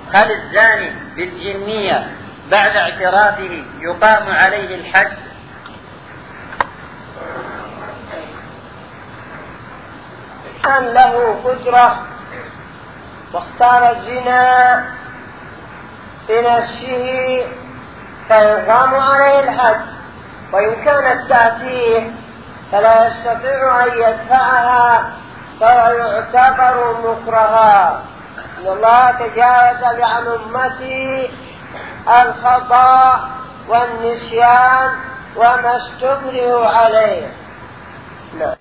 هل الزاني بالجنية بعد اعترافه يقام عليه الحد؟ أن له قدرة واختار الزنا بنفسه فيقام عليه الحد، وإن كانت تأتيه فلا يستطيع أن يدفعها فهو يعتبر مكرها. إن الله تجاوز عن أمتي الخطأ والنسيان وما استكرهوا عليه.